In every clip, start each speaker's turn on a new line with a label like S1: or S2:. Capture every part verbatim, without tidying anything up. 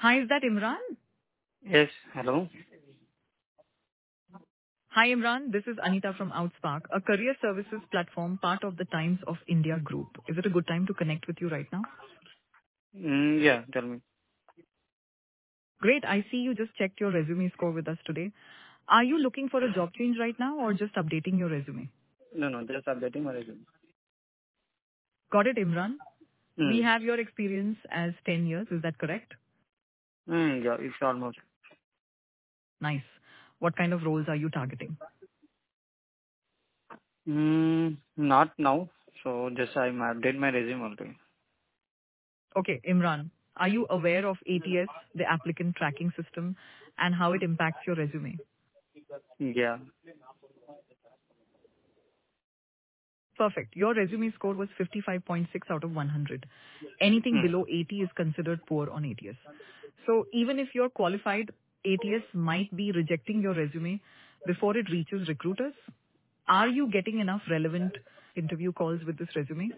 S1: Hi, is that Imran?
S2: Yes. Hello.
S1: Hi, Imran. This is Anita from Outspark, a career services platform part of the Times of India group. Is it a good time to connect with you right now?
S2: Mm, yeah. Tell me.
S1: Great. I see you just checked your resume score with us today. Are you looking for a job change right now or just updating your resume?
S2: No, no. Just updating my resume.
S1: Got it, Imran. We
S2: Mm.
S1: have your experience as ten years. Is that correct?
S2: Mm, yeah. It's almost.
S1: Nice. What kind of roles are you targeting?
S2: Mm, not now. So just I update my resume only.
S1: Okay, Imran, are you aware of A T S, the applicant tracking system, and how it impacts your resume?
S2: Yeah.
S1: Perfect. Your resume score was fifty-five point six out of one hundred. Anything
S2: Mm.
S1: below eighty is considered poor on A T S. So even if you're qualified, A T S might be rejecting your resume before it reaches recruiters. Are you getting enough relevant interview calls with this resume?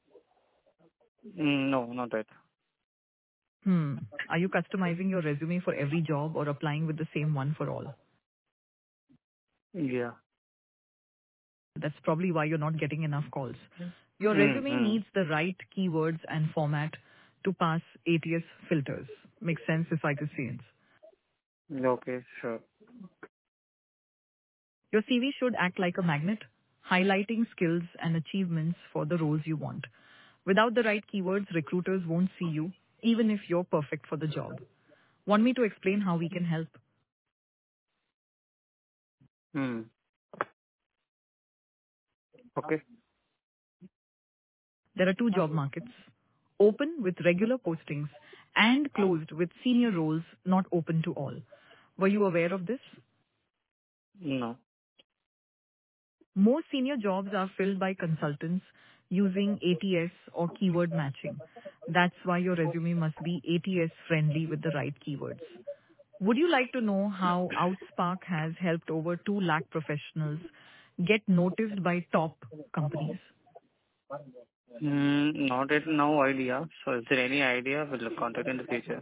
S2: Mm, no, not that.
S1: Hmm. Are you customizing your resume for every job or applying with the same one for all?
S2: Yeah.
S1: That's probably why you're not getting enough calls. Your
S2: Mm,
S1: resume
S2: mm.
S1: needs the right keywords and format to pass A T S filters. Makes sense if I just say it.
S2: Okay. Sure.
S1: Your C V should act like a magnet, highlighting skills and achievements for the roles you want. Without the right keywords, recruiters won't see you, even if you're perfect for the job. Want me to explain how we can help?
S2: Mm. Okay.
S1: There are two job markets, open with regular postings and closed with senior roles not open to all. Were you aware of this?
S2: No.
S1: Most senior jobs are filled by consultants using A T S or keyword matching. That's why your resume must be A T S friendly with the right keywords. Would you like to know how Outspark has helped over two lakh professionals get noticed by top companies?
S2: Mm, not at no idea. So is there any idea? We'll contact in the future.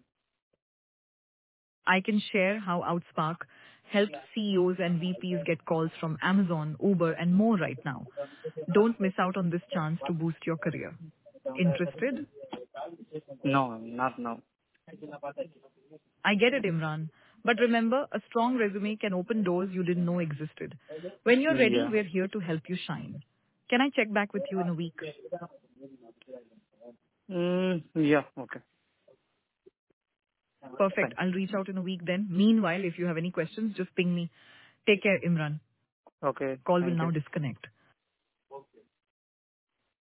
S1: I can share how Outspark helps C E Os and V Ps get calls from Amazon, Uber, and more right now. Don't miss out on this chance to boost your career. Interested?
S2: No, not now.
S1: I get it, Imran. But remember, a strong resume can open doors you didn't know existed. When you're ready,
S2: Yeah.
S1: we're here to help you shine. Can I check back with you in a week?
S2: Mm, yeah. Okay.
S1: Perfect.
S2: Fine.
S1: I'll reach out in a week then. Meanwhile, if you have any questions, just ping me. Take care, Imran.
S2: Okay.
S1: Call will
S2: Thank you.
S1: now disconnect.